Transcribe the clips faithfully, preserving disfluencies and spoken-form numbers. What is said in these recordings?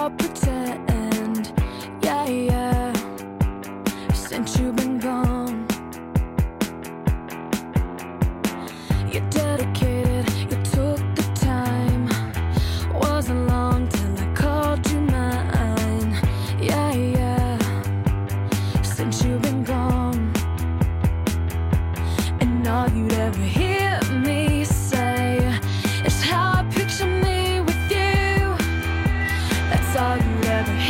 all pretend. Yeah, yeah. Since you've been gone, you're dedicated, you took the time. Wasn't long till I called you mine. Yeah, yeah. Since you've been gone, and all you'd ever hear me say is how I picture me with you. That's all you'd ever hear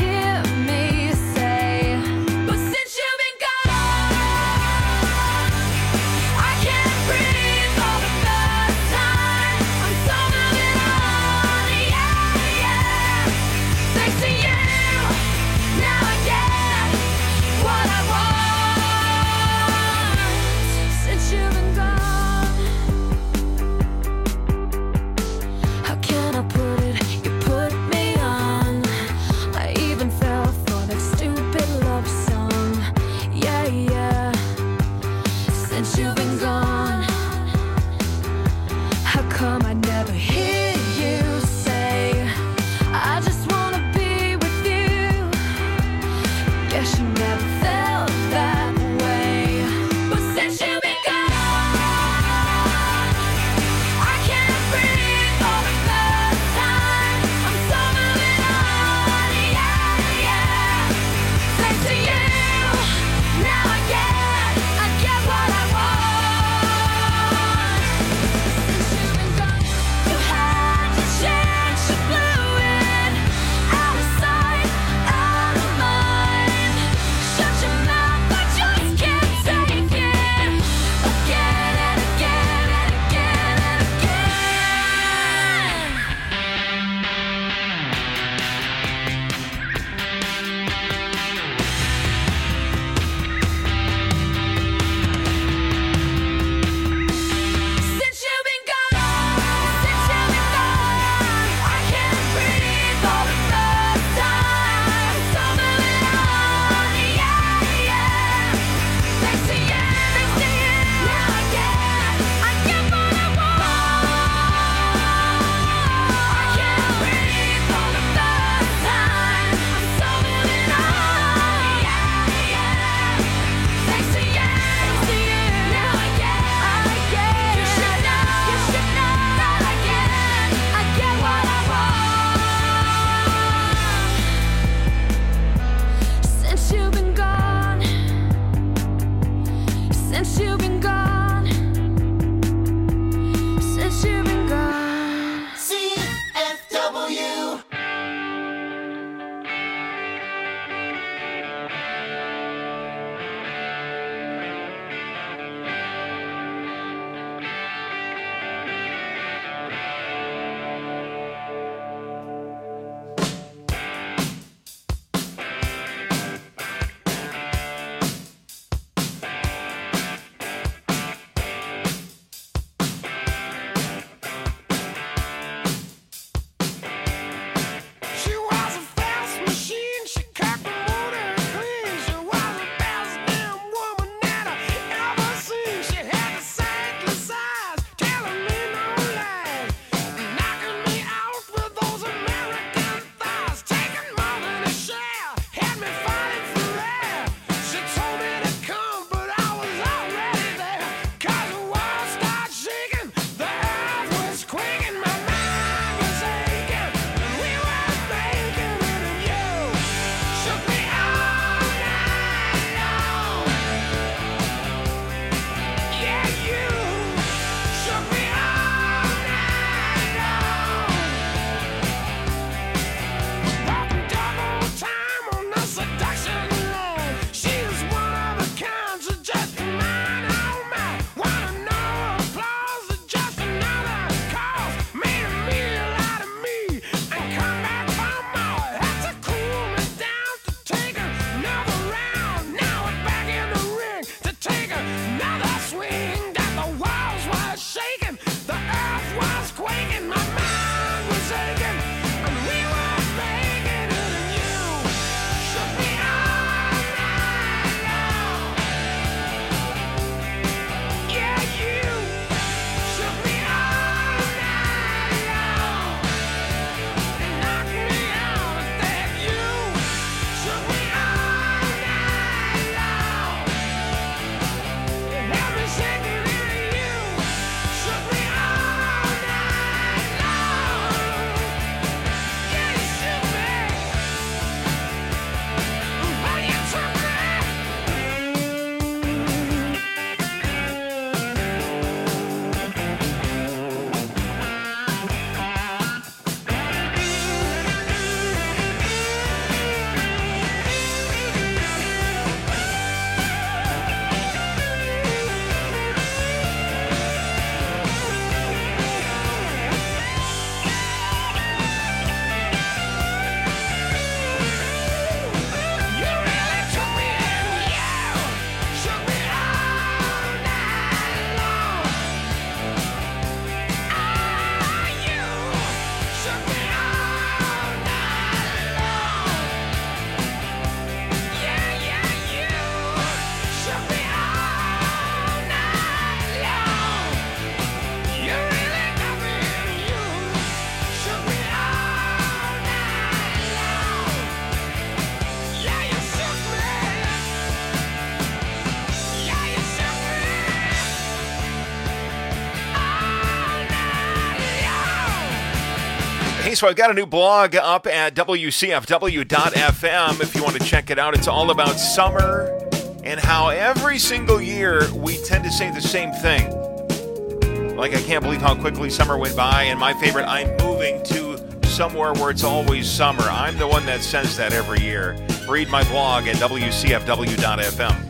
so I've got a new blog up at W C F W dot F M if you want to check it out. It's all about summer and how every single year we tend to say the same thing. Like, I can't believe how quickly summer went by, and my favorite, I'm moving to somewhere where it's always summer. I'm the one that says that every year. Read my blog at W C F W dot F M.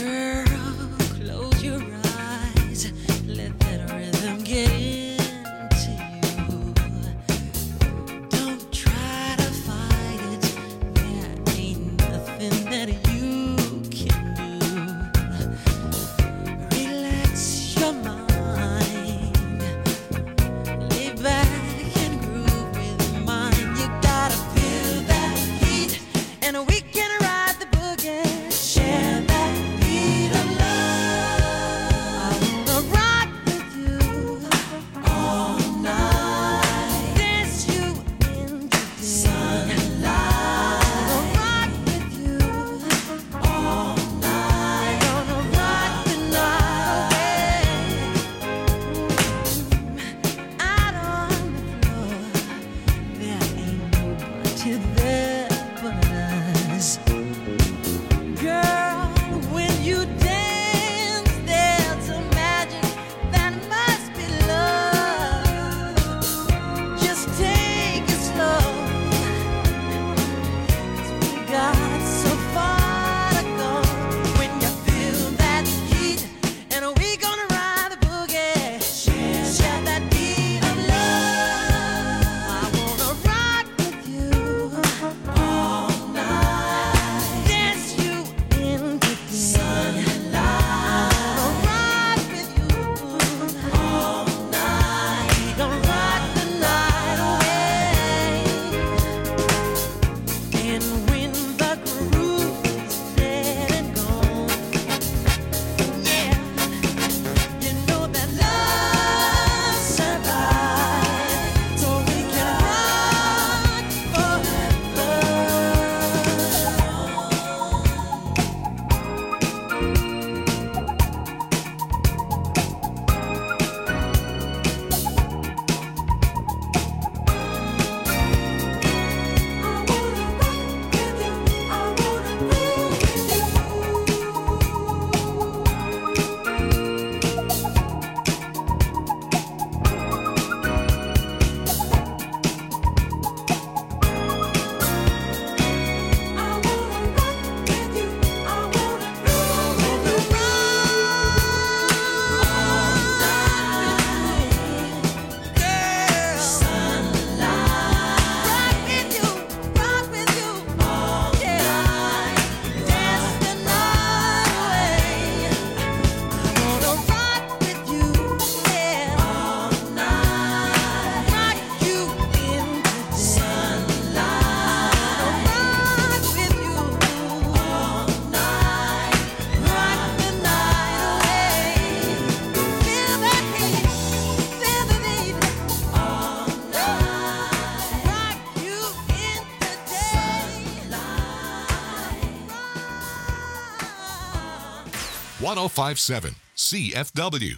one oh five point seven C F W.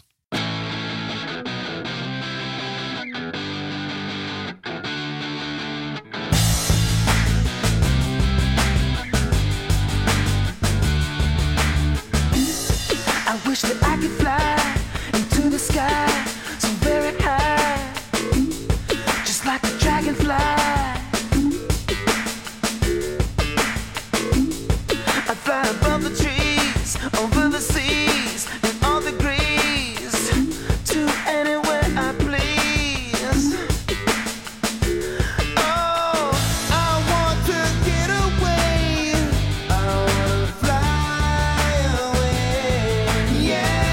I wish that I could fly into the sky so very high, just like a dragonfly. I'd fly above the trees, over the seas, and all the degrees, to anywhere I please. Oh, I want to get away. I wanna fly away. Yeah.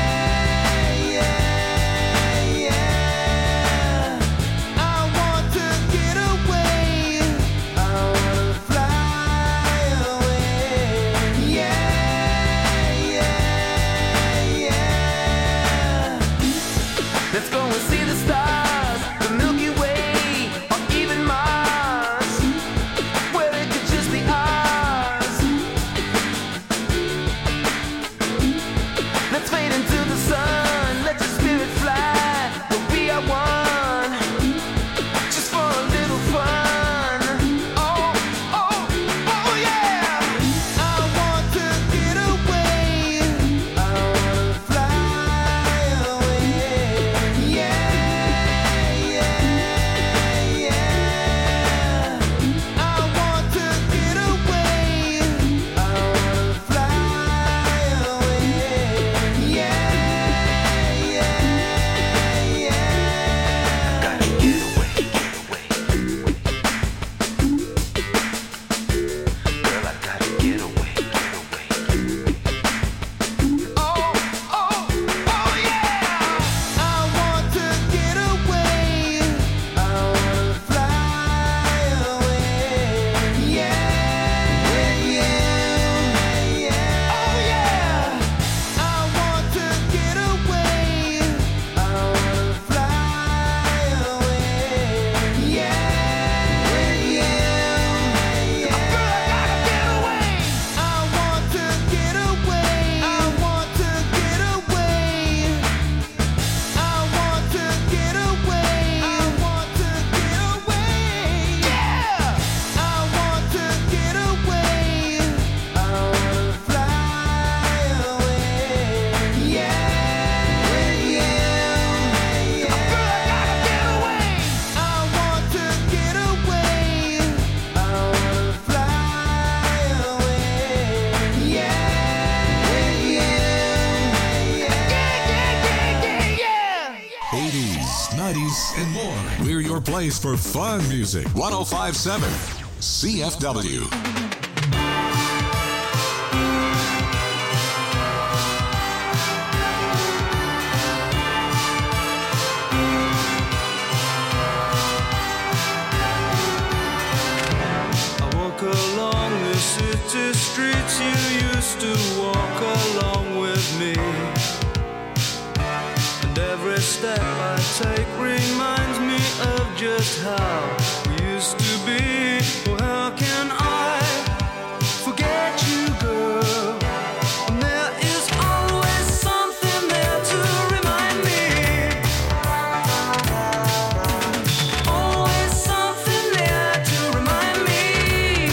place for fun music. one oh five point seven C F W. Along the city streets you used to walk along with me, and every step I take reminds me of just how we used to be. Well, how can I forget you, girl? And there is always something there to remind me. Always something there to remind me.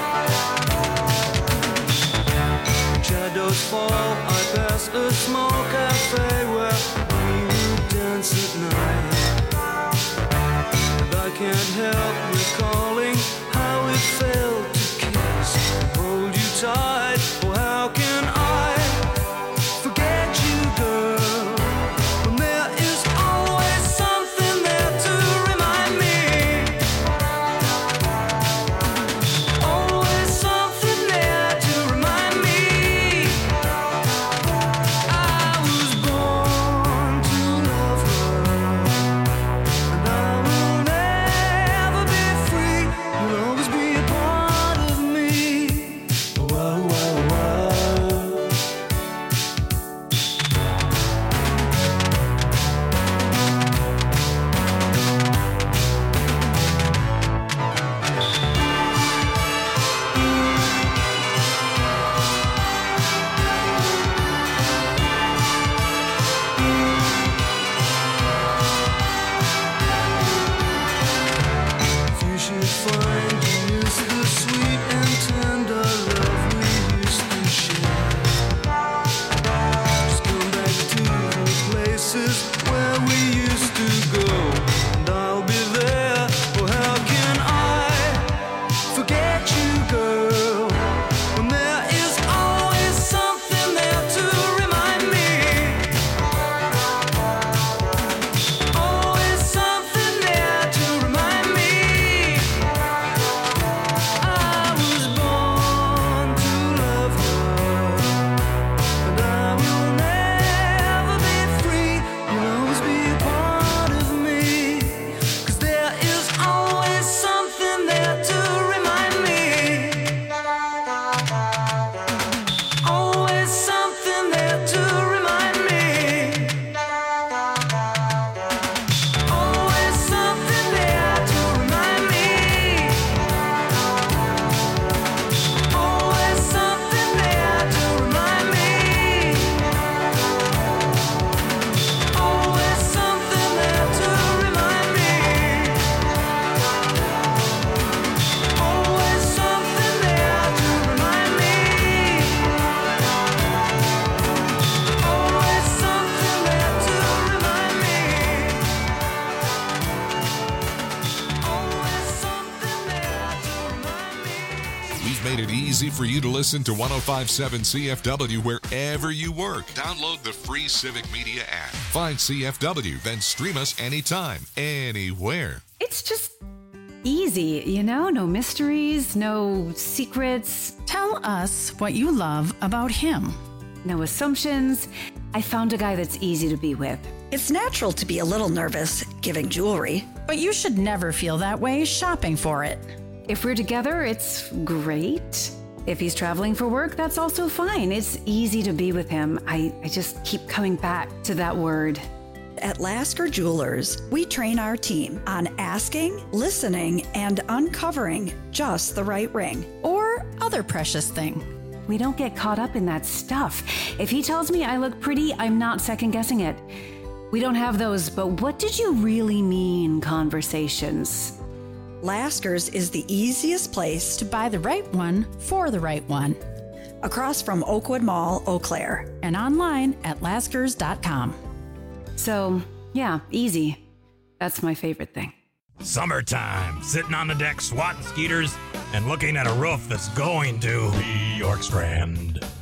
Shadows fall, I pass a small cafe where we would dance at night. And I can't help recalling how it felt to kiss and hold you tight. Oh, how can I forget you, girl? When there is always something there to remind me. Always something there to remind me. I was born to love her, and I will never be free. You'll always be a part of me. Wow, wow, wow. If you should find you miss the sweet and tender love we used to share, just come back to the places where we used to go, and I'll be there. Well, how can I forget you, girl? When there is always something there to remind me. Always something there to remind me. I was born to love her, and I will never be free. You'll always be a part of me, 'cause there is always something there to remind me. Always something there to remind me. Always something there to remind me. Always something there to remind me. Always something there to remind me. Always something there to remind me. Always something there to remind me. Always something there to remind me. We've made it easy for you to listen to one oh five point seven C F W wherever you work. Download the free Civic Media app. Find C F W, then stream us anytime, anywhere. It's just easy, you know? No mysteries, no secrets, Tell us what you love about him. no assumptions. I found a guy that's easy to be with. It's natural to be a little nervous giving jewelry. But you should never feel that way shopping for it. If we're together, it's great. If he's traveling for work, that's also fine. It's easy to be with him. I, I just keep coming back to that word. At Lasker Jewelers, we train our team on asking, listening, and uncovering just the right ring. Or other precious thing. We don't get caught up in that stuff. If he tells me I look pretty, I'm not second guessing it. We don't have those, but what did you really mean conversations. Lasker's is the easiest place To buy the right one for the right one. across from Oakwood Mall, Eau Claire. And online at laskers dot com. So, yeah, easy. That's my favorite thing. Summertime, sitting on the deck swatting skeeters and looking at a roof that's going to be York Strand.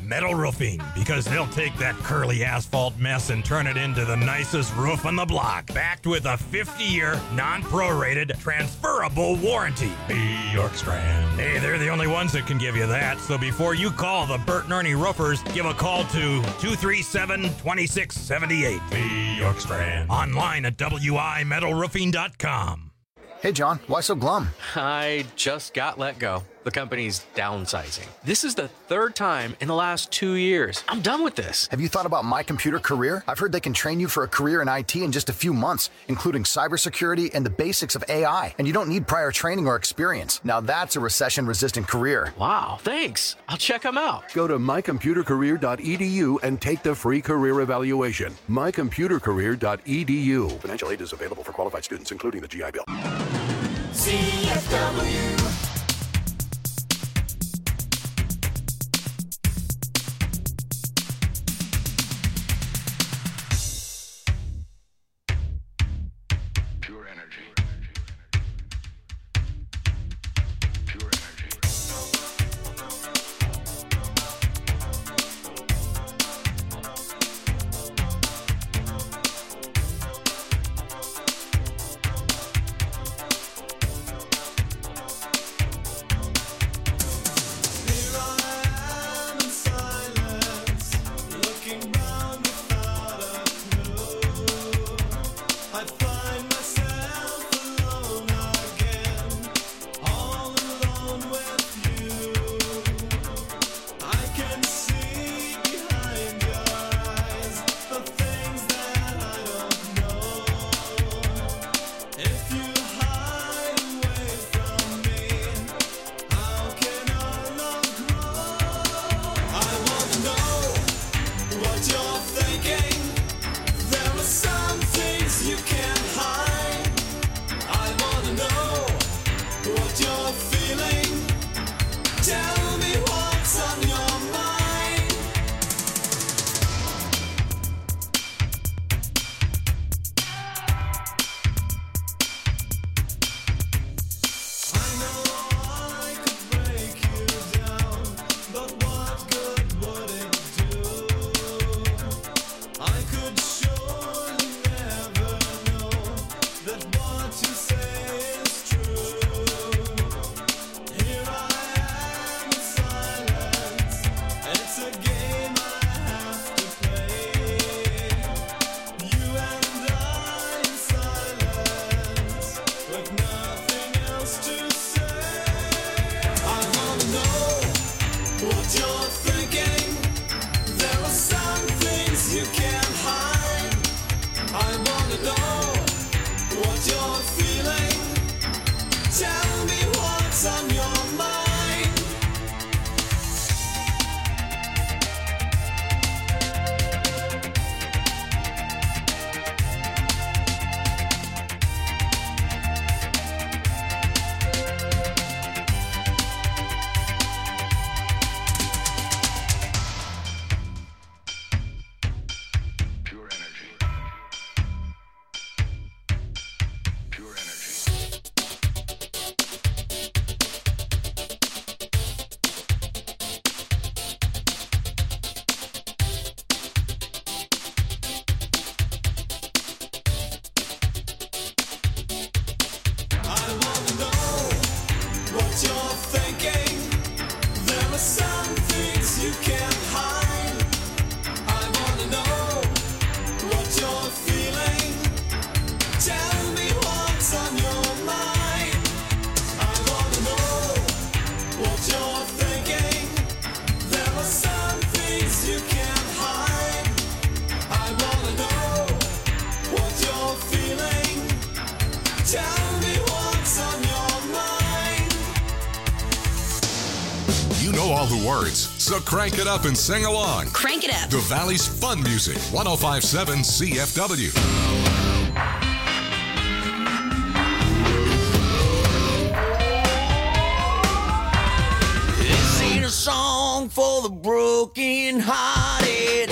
Metal Roofing, because they'll take that curly asphalt mess and turn it into the nicest roof on the block. Backed with a fifty-year, non-prorated, transferable warranty. Bjorkstrand. Hey, they're the only ones that can give you that. So before you call the Bert and Ernie Roofers, give a call to two three seven, two six seven eight. Bjorkstrand. Online at W I metal roofing dot com. Hey, John, why so glum? I just got let go. The company's downsizing. This is the third time in the last two years. I'm done with this. Have you thought about My Computer Career? I've heard they can train you for a career in I T in just a few months, including cybersecurity and the basics of A I. And you don't need prior training or experience. Now that's a recession-resistant career. Wow, thanks. I'll check them out. Go to my computer career dot e d u and take the free career evaluation. my computer career dot e d u. Financial aid is available for qualified students, including the G I Bill. C F W. All the words, so crank it up and sing along. Crank it up. The Valley's fun music, one oh five point seven C F W. This ain't a song for the broken hearted.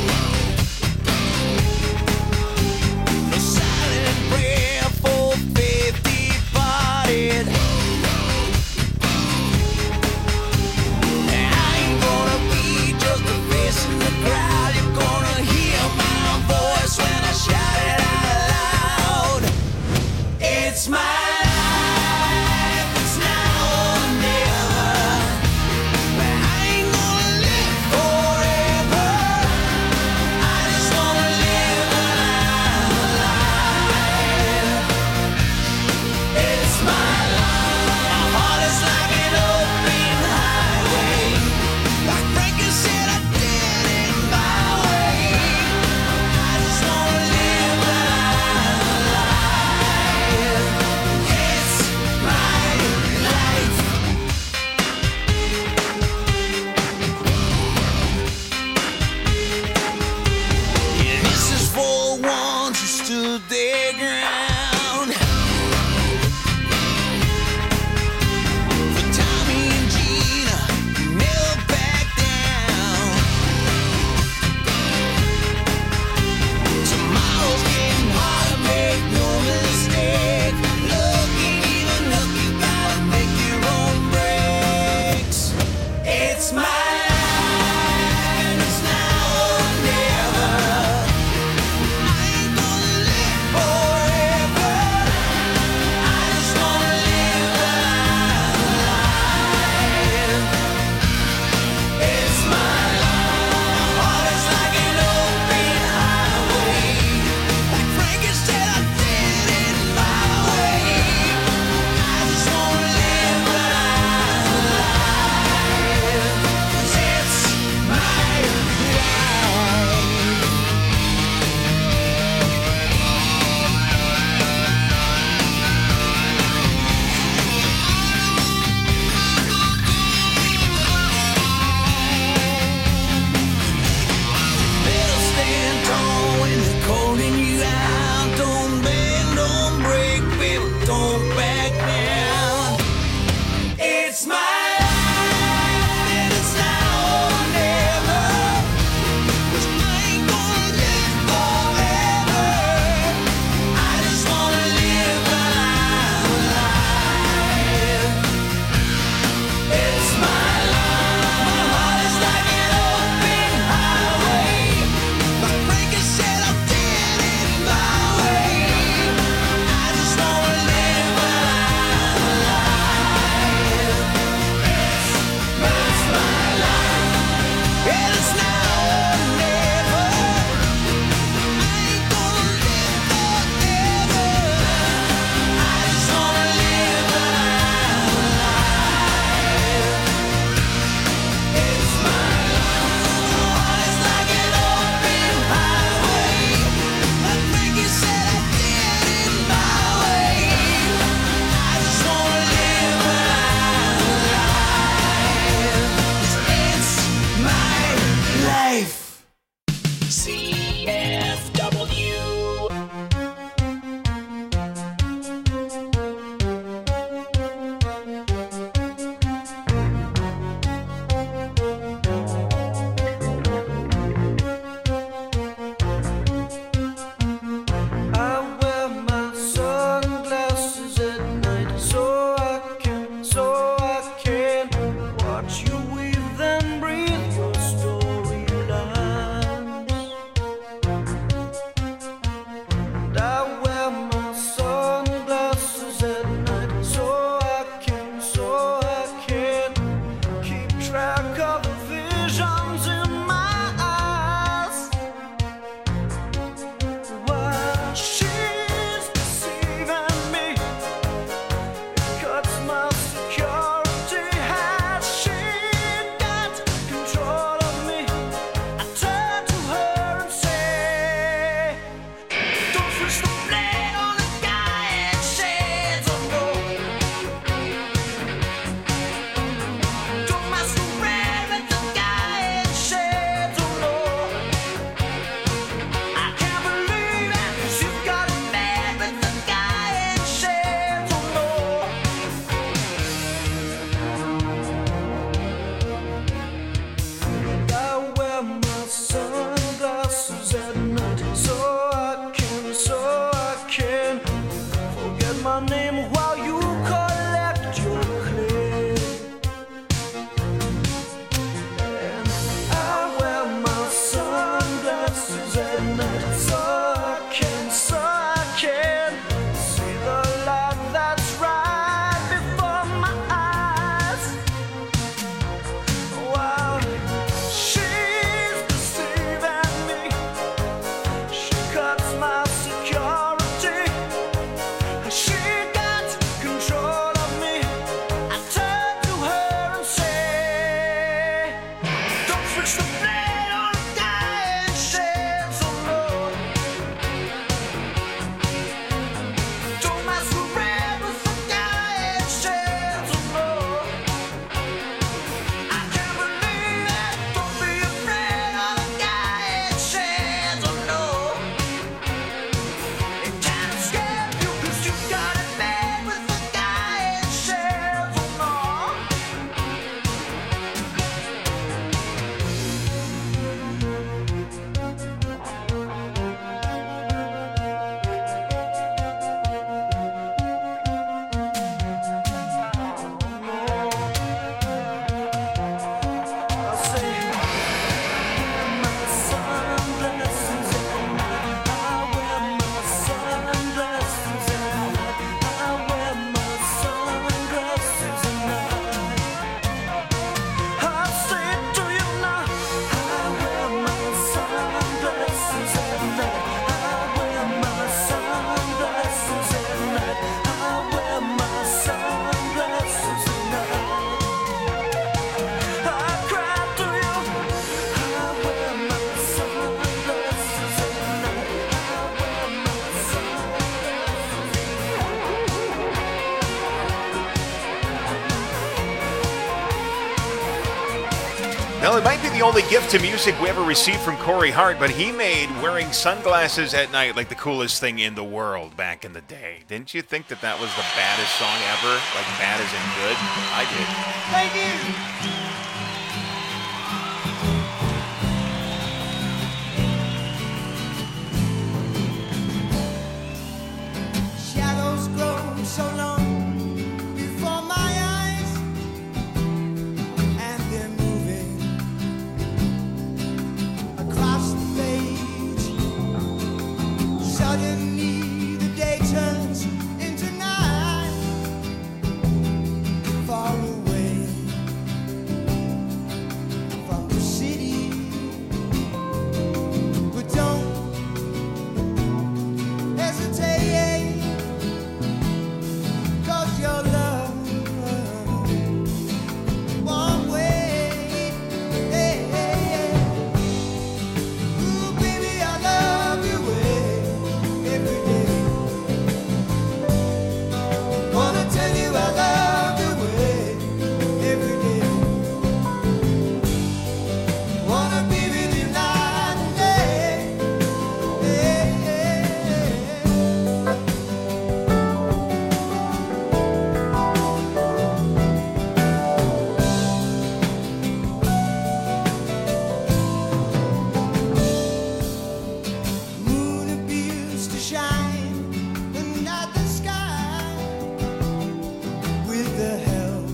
No silent prayer for faith departed. Just It's my life, and it's now or never. 'Cause I ain't gonna live forever. I just wanna live while I'm alive. It's my life. My heart is like an open highway. My breaker said I'm dead in my way. I just wanna live while I'm alive. Now, it might be the only gift to music we ever received from Corey Hart, but he made wearing sunglasses at night like the coolest thing in the world back in the day. Didn't you think that that was the baddest song ever? Like bad as in good? I did. Thank you. Shadows grow so long before my eyes, and they're moving across the page. Suddenly the day turns into night, far away from the city. But don't hesitate, 'cause your love won't wait. Hey, hey, hey. Ooh, baby, I love you every day. Wanna tell you I love you every day. Wanna be with you night and day. Hey, hey, hey. Moon appears to shine the night the sky with the help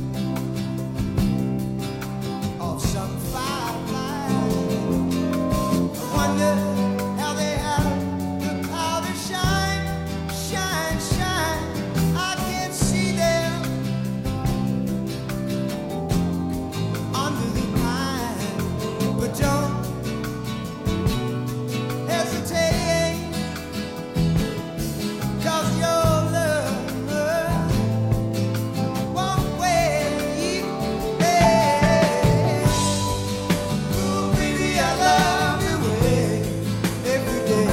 of some firefly. I wonder how they have the power to shine, shine, shine. I can see them under the pine, but don't hesitate, 'cause your love won't wait. Hey. Ooh, baby, I love you every day.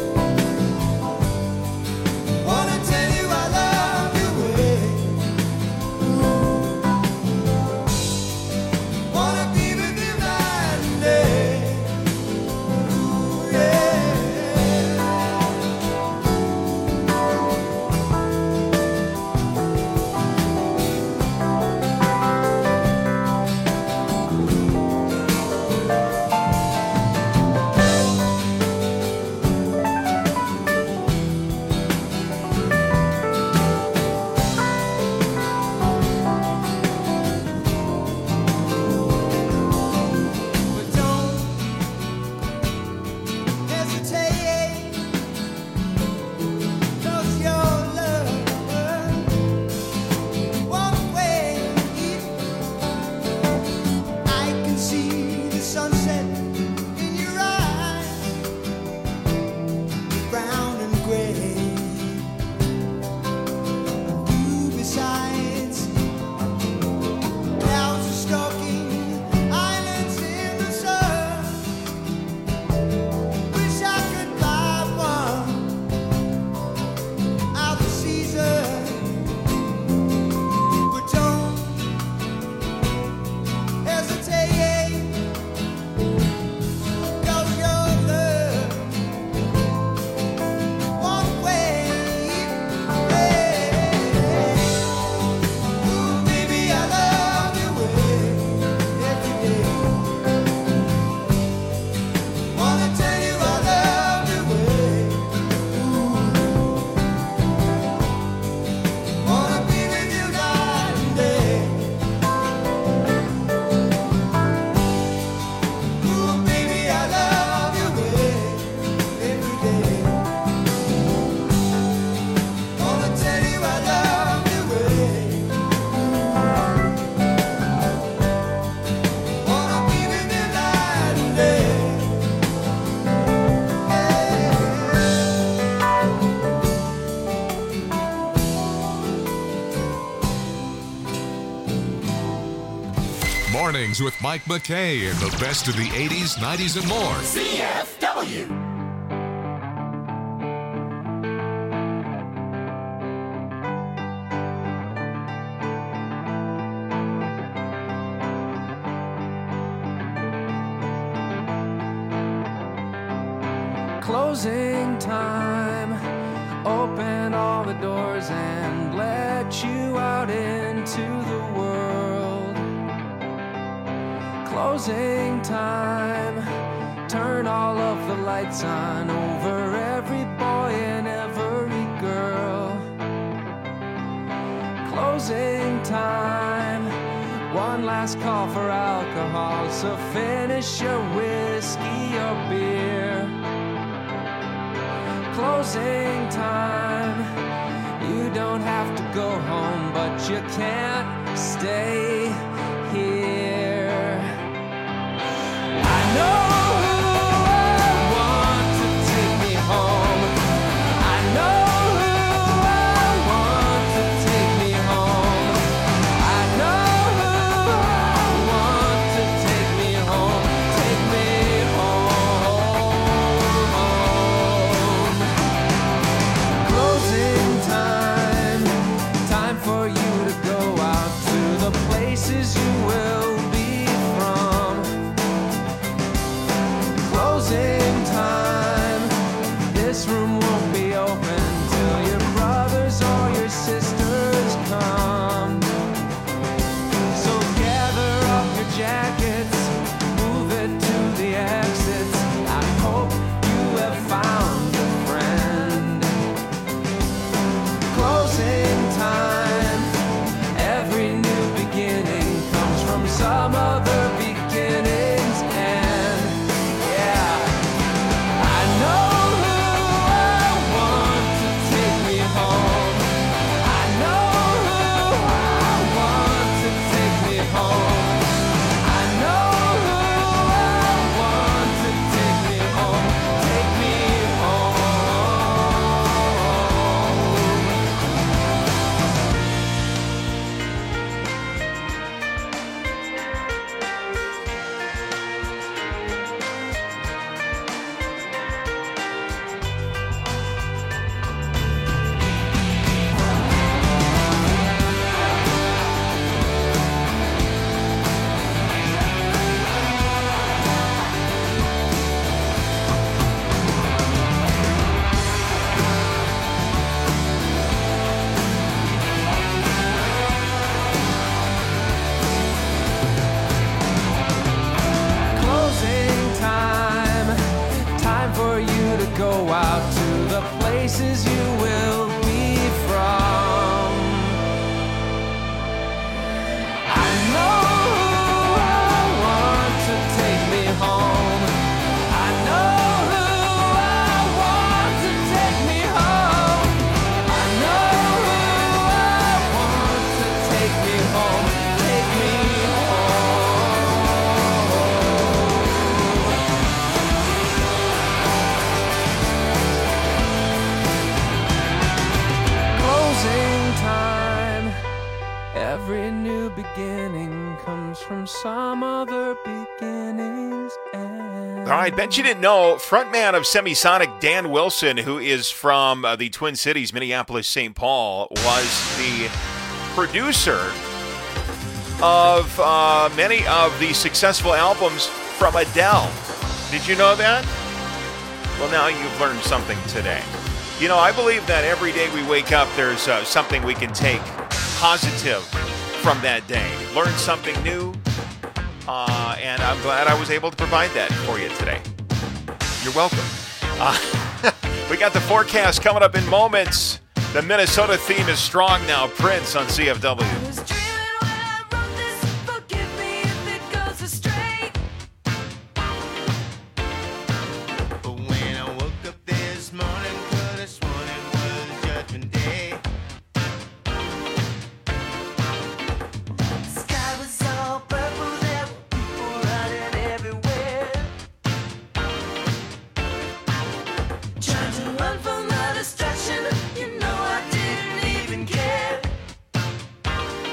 Wanna tell you I love you. Wanna be with you night and day. Ooh, yeah. But don't hesitate, 'cause your love won't wait. I can see the sunset in your eyes, brown and gray. You besides, clouds are stalking islands in the sun. Wish I could buy one out of season, but don't hesitate, 'cause your love won't wait. Hey. Ooh, baby, I love you every day. Wanna tell you I love you. Wanna be with you night and day. Ooh, baby, I love you every day. Wanna tell you I love you. Wanna be with you night and day. Mornings with Mike McKay and the best of the eighties, nineties, and more. C F W. Closing time. Open all the doors and let you out into the world. Closing time. Turn all of the lights on over every boy and every girl. Closing time. One last call for alcohol, so finish your whiskey or beer. Closing time. You don't have to go home, but you can't stay here. I know who I want to take me home. I know who I want to take me home. I know who I want to take me home. Take me home. Closing time. Time for you to go out to the places you will be from. Closing time. This room won't be open till your brothers or your sisters come. So gather up your jackets, move it to the exits. I hope you have found a friend. Closing time. Every new beginning comes from some other beginning's end. Yeah. I know who I want to take me home. I know who I want to take me home. I know who I want to take me home. Take me Closing time. Time for you to go out to the places you will be from. I know who I want to take me home. I know who I want to take me home. I know who I want to take me home. Take me Closing time. Every new beginning comes from some other beginning's end. All right, bet you didn't know, frontman of Semisonic, Dan Wilson, who is from uh, the Twin Cities, Minneapolis, Saint Paul, was the producer of uh, many of the successful albums from Adele. Did you know that? Well, now you've learned something today. You know, I believe that every day we wake up, there's uh, something we can take positive from that day. Learn something new, uh, and I'm glad I was able to provide that for you today. You're welcome. Uh, we got the forecast coming up in moments. The Minnesota theme is strong now. Prince on C F W. Run from the distraction, you know I didn't even care.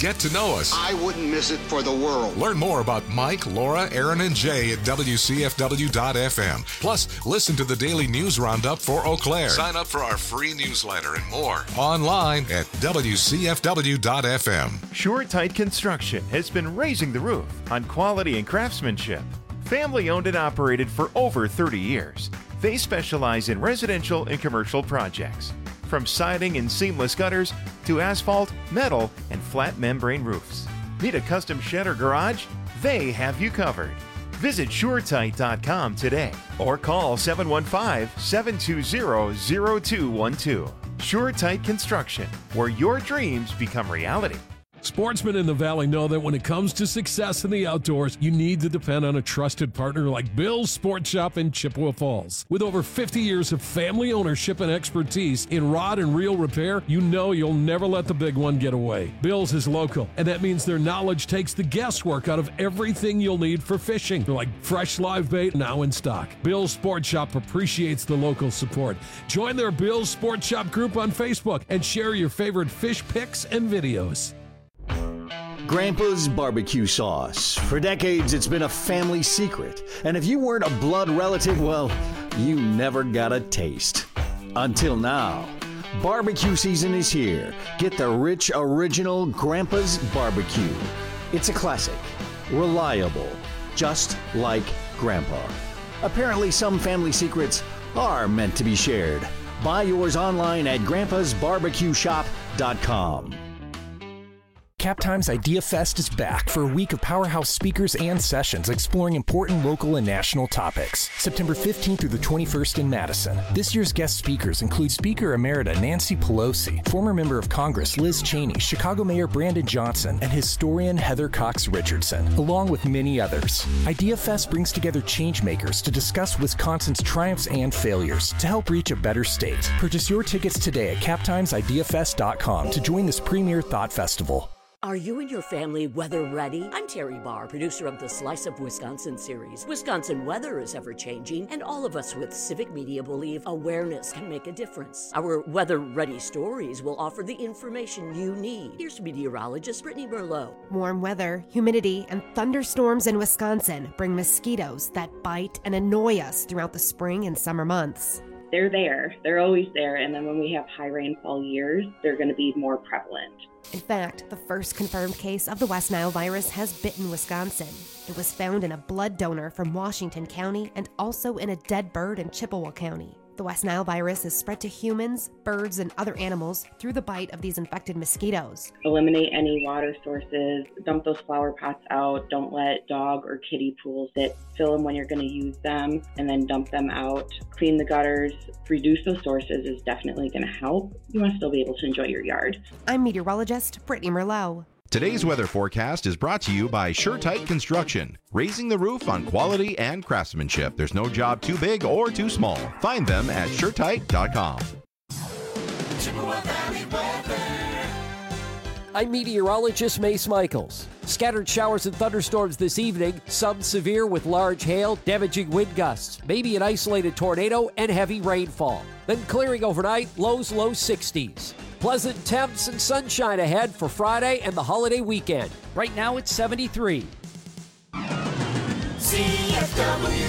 Get to know us. I wouldn't miss it for the world. Learn more about Mike, Laura, Aaron, and Jay at W C F W dot F M. Plus, listen to the daily news roundup for Eau Claire. Sign up for our free newsletter and more online at W C F W dot F M. SureTight Construction has been raising the roof on quality and craftsmanship. Family owned and operated for over thirty years. They specialize in residential and commercial projects, from siding and seamless gutters to asphalt, metal, and flat membrane roofs. Need a custom shed or garage? They have you covered. Visit SureTight dot com today or call seven one five, seven two zero, zero two one two. SureTight Construction, where your dreams become reality. Sportsmen in the Valley know that when it comes to success in the outdoors, you need to depend on a trusted partner like Bill's Sport Shop in Chippewa Falls. With over fifty years of family ownership and expertise in rod and reel repair, you know you'll never let the big one get away. Bill's is local, and that means their knowledge takes the guesswork out of everything you'll need for fishing, like fresh live bait now in stock. Bill's Sport Shop appreciates the local support. Join their Bill's Sport Shop group on Facebook and share your favorite fish pics and videos. Grandpa's barbecue sauce. For decades, it's been a family secret. And if you weren't a blood relative, well, you never got a taste. Until now. Barbecue season is here. Get the rich, original Grandpa's barbecue. It's a classic. Reliable. Just like Grandpa. Apparently, some family secrets are meant to be shared. Buy yours online at grandpas barbecue shop dot com. Captime's Idea Fest is back for a week of powerhouse speakers and sessions exploring important local and national topics. September fifteenth through the twenty-first in Madison. This year's guest speakers include Speaker Emerita Nancy Pelosi, former member of Congress Liz Cheney, Chicago Mayor Brandon Johnson, and historian Heather Cox Richardson, along with many others. Idea Fest brings together changemakers to discuss Wisconsin's triumphs and failures to help reach a better state. Purchase your tickets today at captimes idea fest dot com to join this premier thought festival. Are you and your family weather ready? I'm Terry Barr, producer of the Slice of Wisconsin series. Wisconsin weather is ever changing, and all of us with Civic Media believe awareness can make a difference. Our weather ready stories will offer the information you need. Here's meteorologist Brittany Merlot. Warm weather, humidity, and thunderstorms in Wisconsin bring mosquitoes that bite and annoy us throughout the spring and summer months. They're there. They're always there. And then when we have high rainfall years, they're going to be more prevalent. In fact, the first confirmed case of the West Nile virus has bitten Wisconsin. It was found in a blood donor from Washington County and also in a dead bird in Chippewa County. The West Nile virus is spread to humans, birds, and other animals through the bite of these infected mosquitoes. Eliminate any water sources, dump those flower pots out, don't let dog or kitty pools sit, fill them when you're going to use them, and then dump them out. Clean the gutters, reduce those sources is definitely going to help. You want to still be able to enjoy your yard. I'm meteorologist Brittany Merlot. Today's weather forecast is brought to you by SureTight Construction, raising the roof on quality and craftsmanship. There's no job too big or too small. Find them at sure tight dot com. I'm meteorologist Mace Michaels. Scattered showers and thunderstorms this evening, some severe with large hail, damaging wind gusts, maybe an isolated tornado, and heavy rainfall. Then clearing overnight, lows low sixties. Pleasant temps and sunshine ahead for Friday and the holiday weekend. Right now it's seventy-three. C F W.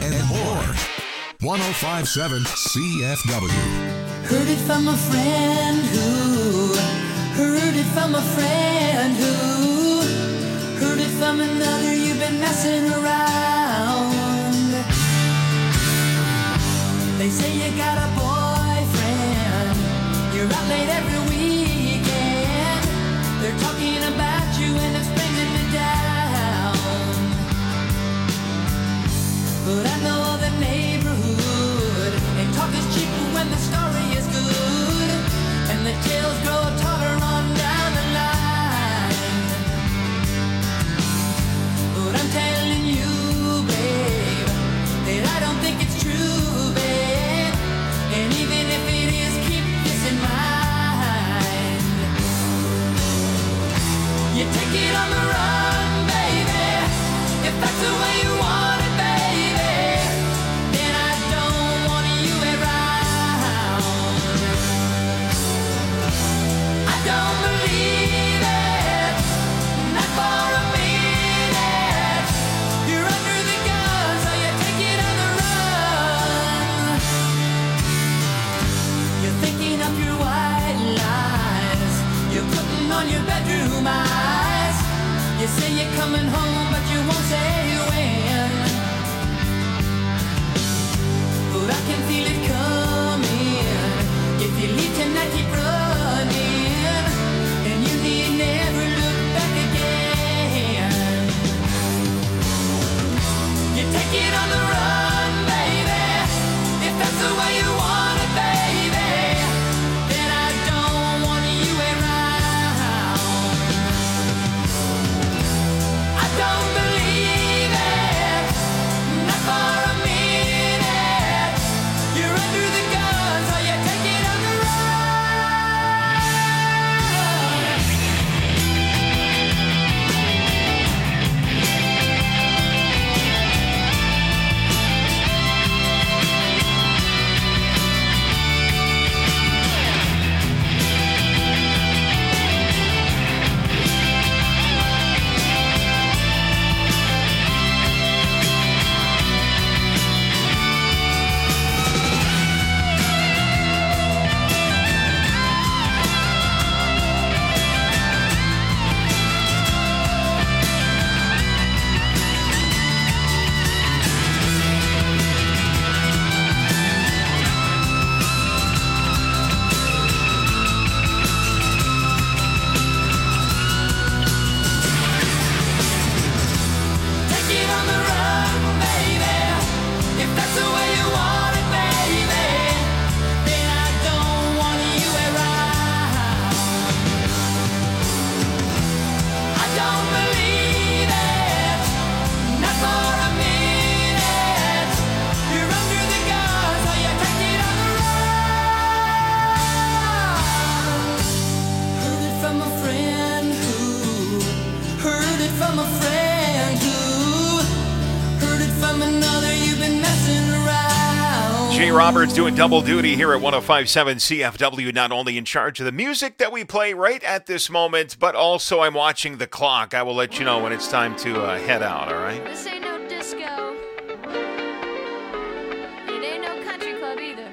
and more. ten fifty-seven C F W. Heard it from a friend who, heard it from a friend who, heard it from another, you've been messing around. They say you got a boyfriend, you're out late every weekend. They're talking about you and it's bringing me down. But I know the neighborhood, and talk is cheap when the story is good, and the tales grow taller on down the line. But I'm telling you, babe, that I don't think it's true, babe. And even if it is, keep this in mind. You take it on the run, baby, if that's the way you want it, baby. Then I don't want you around. I don't believe it, not for a minute. You're under the gun, so you take it on the run. You're thinking of your white lies, you're putting on your bedroom eyes. You say you're coming home, but you won't say when. But I can feel it coming. If you leave tonight, keep running, and you need never look back again. You take it on the run, baby, if that's the way you want it, baby. Then I don't want you around. I don't believe it, not for a minute. You're under the gun, so you take it on the run. Take it on the run, baby, if that's the way you want it, baby. Then I don't want you around. I don't believe it, not for a minute. You're under the gun, so you take it on the run. Heard it from a friend who, heard it from a friend who, heard it from another, you've been messing around. Jay Roberts doing double duty here at ten fifty-seven C F W, not only in charge of the music that we play right at this moment, but also I'm watching the clock. I will let you know when it's time to uh, head out, all right? This ain't no disco. It ain't no country club either.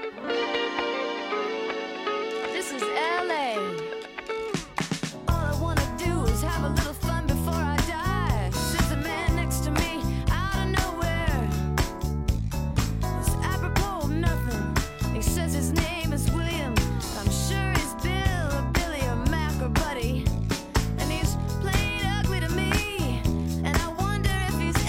This is L A. All I wanna do is have a little fun before I die. Sits a man next to me out of nowhere. It's apropos of nothing. He says his name is William. I'm sure he's Bill or Billy or Mac or Buddy. And he's playing ugly to me. And I wonder if he's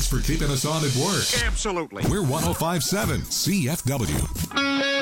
Thanks for keeping us on at work. Absolutely. We're one oh five point seven C F W.